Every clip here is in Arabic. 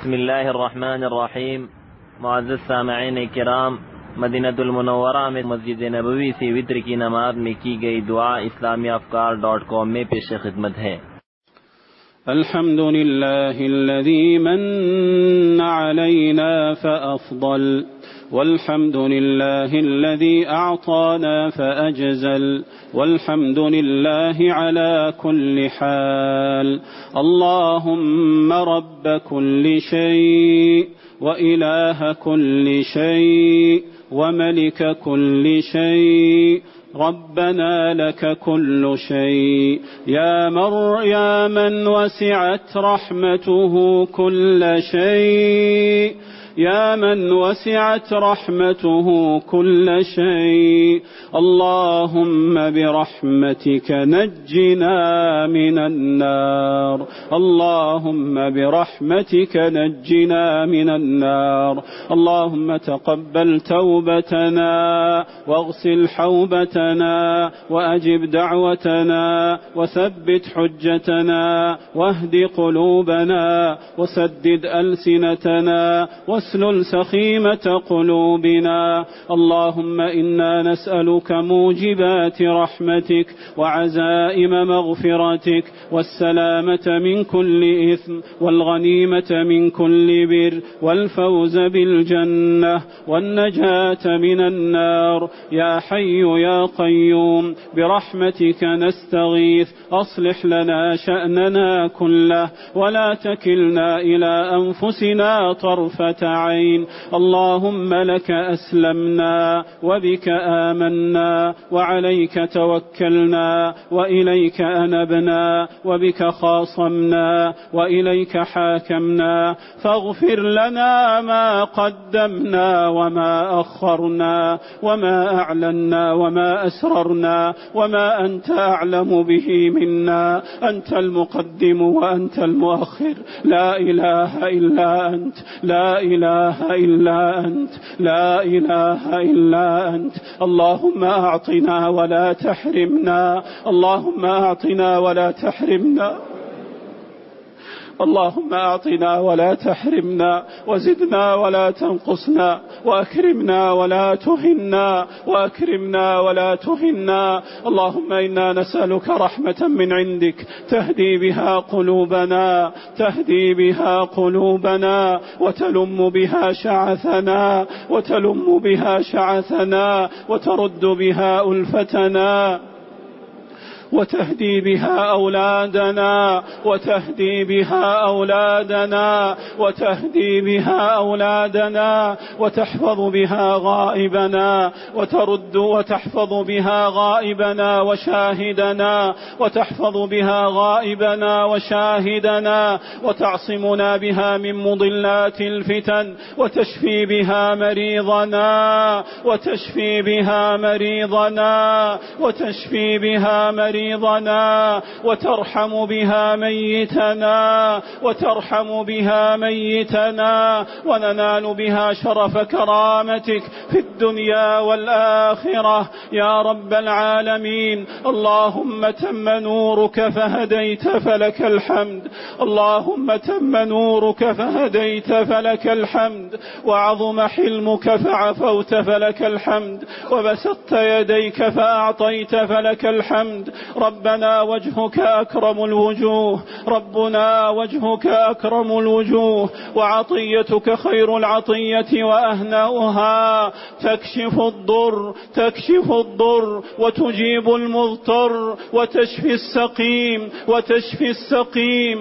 بسم الله الرحمن الرحیم. معزز سامعین کرام، مدینہ المنورہ میں مسجد نبوی سے وتر کی نماز میں کی گئی دعا اسلامیافکار.com میں پیش خدمت ہے۔ الحمد لله الذي من علينا فأفضل، والحمد لله الذي أعطانا فأجزل، والحمد لله على كل حال. اللهم رب كل شيء وإله كل شيء وملك كل شيء، ربنا لك كل شيء، يا من وسعت رحمته كل شيء، يا من وسعت رحمته كل شيء. اللهم برحمتك نجنا من النار، اللهم برحمتك نجنا من النار. اللهم تقبل توبتنا واغسل حوبتنا وأجب دعوتنا وثبت حجتنا واهد قلوبنا وسدد ألسنتنا واسلل سخيمة قلوبنا. اللهم إنا نسألك موجبات رحمتك وعزائم مغفرتك والسلامة من كل إثم والغنيمة من كل بر والفوز بالجنة والنجاة من النار. يا حي يا قيوم برحمتك نستغيث، أصلح لنا شأننا كله ولا تكلنا إلى أنفسنا طرفة عين. اللهم لك أسلمنا وبك آمنا وعليك توكلنا وإليك أنبنا وبك خاصمنا وإليك حاكمنا، فاغفر لنا ما قدمنا وما أخرنا وما أعلنا وما أسررنا وما أنت أعلم به منا. أنت المقدم وأنت المؤخر، لا إله إلا أنت، لا إله إلا أنت، لا إله إلا أنت. اللهم أعطنا ولا تحرمنا، اللهم أعطنا ولا تحرمنا، اللهم أعطنا ولا تحرمنا، وزدنا ولا تنقصنا، وأكرمنا ولا تهنا، وأكرمنا ولا تهنا. اللهم إنا نسألك رحمة من عندك تهدي بها قلوبنا، تهدي بها قلوبنا وتلم بها شعثنا، وتلم بها شعثنا وترد بها ألفتنا، وتهدي بها أولادنا، وتهدي بها أولادنا، وتهدي بها أولادنا، وتحفظ بها غائبنا، وترد وتحفظ بها غائبنا وشاهدنا، وتحفظ بها غائبنا وشاهدنا، وتعصمنا بها من مضلات الفتن، وتشفي بها مريضنا، وتشفي بها مريضنا، وتشفي بها مريضنا، وترحم بها ميتنا، وترحم بها ميتنا، وننال بها شرف كرامتك في الدنيا والآخرة يا رب العالمين. اللهم تم نورك فهديت فلك الحمد، اللهم تم نورك فهديت فلك الحمد، وعظم حلمك فعفوت فلك الحمد، وبسطت يديك فأعطيت فلك الحمد. ربنا وجهك أكرم الوجوه، ربنا وجهك أكرم الوجوه، وعطيتك خير العطية وأهنأها. تكشف الضر، تكشف الضر، وتجيب المضطر، وتشفي السقيم، وتشفي السقيم،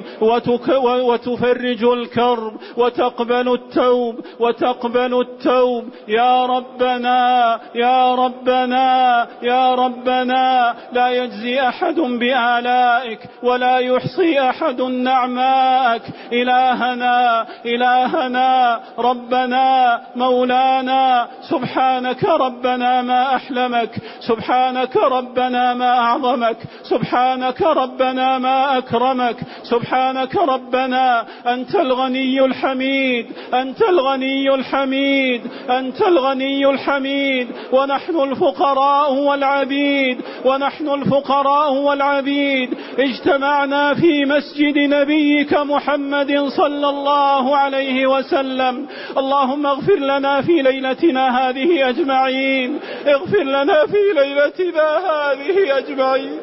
وتفرج الكرب، وتقبل التوب، وتقبل التوب. يا ربنا يا ربنا يا ربنا، لا يجزي أحد بآلائك ولا يحصي أحد نعمائك. إلهنا إلهنا ربنا مولانا، سبحانك ربنا ما أحلمك، سبحانك ربنا ما أعظمك، سبحانك ربنا ما أكرمك، سبحانك ربنا أنت الغني الحميد، أنت الغني الحميد، أنت الغني الحميد، ونحن الفقراء والعبيد، ونحن الفقراء الفقراء والعبيد اجتمعنا في مسجد نبيك محمد صلى الله عليه وسلم. اللهم اغفر لنا في ليلتنا هذه أجمعين، اغفر لنا في ليلتنا هذه أجمعين.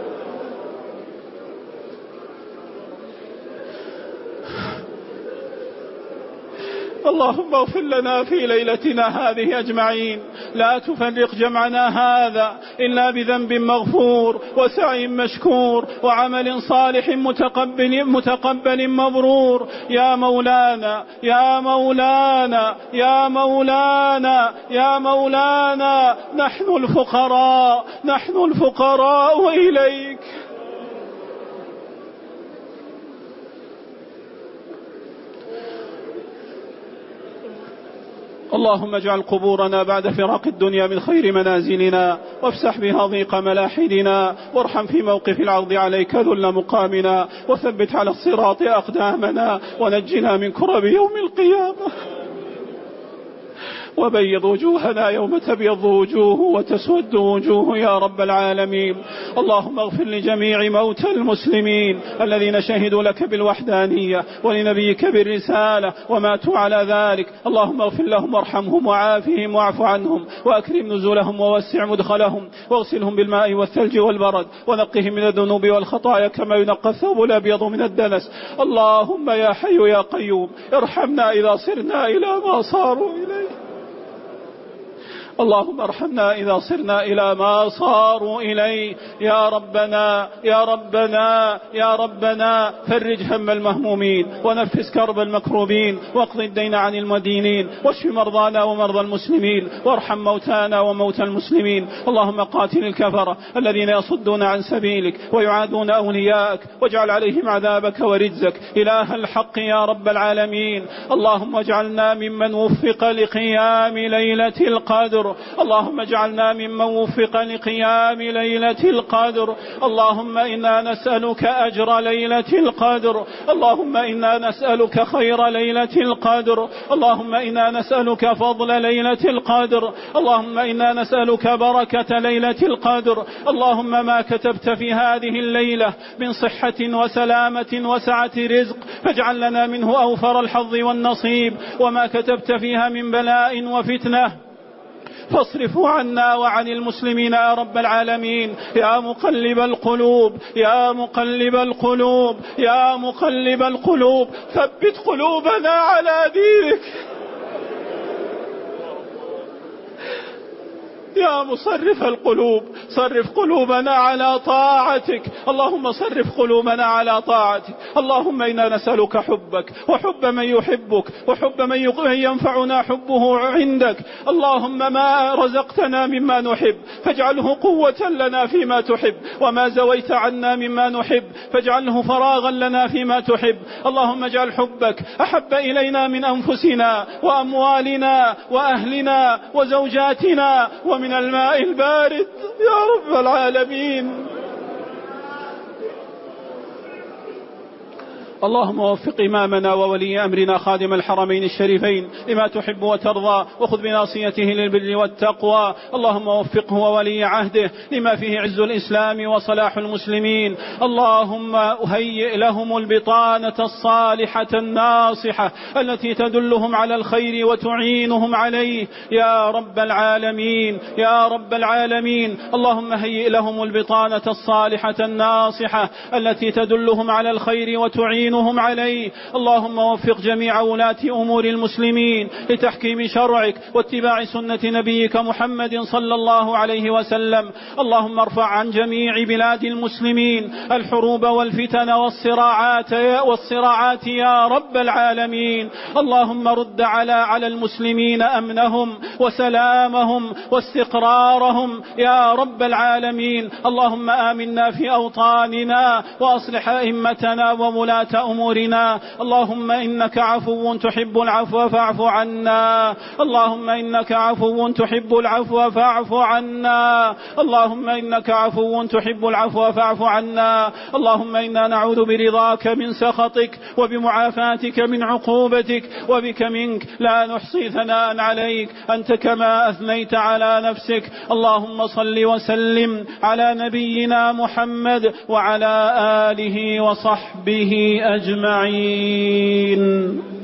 اللهم اغفر لنا في ليلتنا هذه أجمعين، لا تفرق جمعنا هذا إلا بذنب مغفور وسعي مشكور وعمل صالح متقبل مبرور. يا مولانا يا مولانا يا مولانا يا مولانا، نحن الفقراء إليك. اللهم اجعل قبورنا بعد فراق الدنيا من خير منازلنا، وافسح بها ضيق ملاحدنا، وارحم في موقف العرض عليك ذل مقامنا، وثبت على الصراط أقدامنا، ونجنا من كرب يوم القيامة، وبيض وجوهنا يوم تبيض وجوه وتسود وجوه يا رب العالمين. اللهم اغفر لجميع موتى المسلمين الذين شهدوا لك بالوحدانية ولنبيك بالرسالة وماتوا على ذلك. اللهم اغفر لهم وارحمهم وعافهم واعف عنهم وأكرم نزلهم ووسع مدخلهم، واغسلهم بالماء والثلج والبرد، ونقهم من الذنوب والخطايا كما ينقى الثوب الأبيض من الدنس. اللهم يا حي يا قيوم ارحمنا إذا صرنا إلى ما صاروا إليه. اللهم ارحمنا إذا صرنا إلى ما صاروا إليه. يا ربنا يا ربنا يا ربنا، فرج هم المهمومين ونفس كرب المكروبين، واقض الدين عن المدينين، واشف مرضانا ومرضى المسلمين، وارحم موتانا وموتى المسلمين. اللهم قاتل الكفرة الذين يصدون عن سبيلك ويعادون أولياءك، واجعل عليهم عذابك ورجزك إله الحق يا رب العالمين. اللهم اجعلنا ممن وفق لقيام ليلة القدر، اللهم اجعلنا ممن وفق لقيام ليلة القدر. اللهم إنا نسألك أجر ليلة القدر، اللهم إنا نسألك خير ليلة القدر، اللهم إنا نسألك فضل ليلة القدر، اللهم إنا نسألك بركة ليلة القدر. اللهم ما كتبت في هذه الليلة من صحة وسلامة وسعة رزق فاجعل لنا منه أوفر الحظ والنصيب، وما كتبت فيها من بلاء وفتنة فاصرفه عنا وعن المسلمين يا رب العالمين. يا مقلب القلوب يا مقلب القلوب يا مقلب القلوب، ثبت قلوبنا على دينك. يا مصرف القلوب صرف قلوبنا على طاعتك، اللهم صرف قلوبنا على طاعتك. اللهم إنا نسألك حبك وحب من يحبك وحب من ينفعنا حبه عندك. اللهم ما رزقتنا مما نحب فاجعله قوة لنا فيما تحب، وما زويت عنا مما نحب فاجعله فراغا لنا فيما تحب. اللهم اجعل حبك أحب إلينا من أنفسنا وأموالنا وأهلنا وزوجاتنا ومن الماء البارد يا رب العالمين. اللهم وفق إمامنا وولي أمرنا خادم الحرمين الشريفين لما تحب وترضى، وخذ بناصيته للبر والتقوى. اللهم وفقه وولي عهده لما فيه عز الإسلام وصلاح المسلمين. اللهم هيئ لهم البطانة الصالحة الناصحة التي تدلهم على الخير وتعينهم عليه يا رب العالمين يا رب العالمين. اللهم هيئ لهم البطانة الصالحة الناصحة التي تدلهم على الخير وتعينهم عليه. اللهم وفق جميع ولاة أمور المسلمين لتحكيم شرعك واتباع سنة نبيك محمد صلى الله عليه وسلم. اللهم ارفع عن جميع بلاد المسلمين الحروب والفتن والصراعات يا رب العالمين. اللهم رد على المسلمين أمنهم وسلامهم واستقرارهم يا رب العالمين. اللهم آمنا في أوطاننا وأصلح أئمتنا وولاة أمورنا. اللهم إنك عفو تحب العفو فاعف عنا. اللهم إنك عفو تحب العفو فاعف عنا. اللهم إنك عفو تحب العفو فاعف عنا. اللهم إنا نعوذ برضاك من سخطك وبمعافاتك من عقوبتك وبك منك لا نحصي ثناء عليك أنت كما أثنيت على نفسك. اللهم صل وسلم على نبينا محمد وعلى آله وصحبه أجمعين.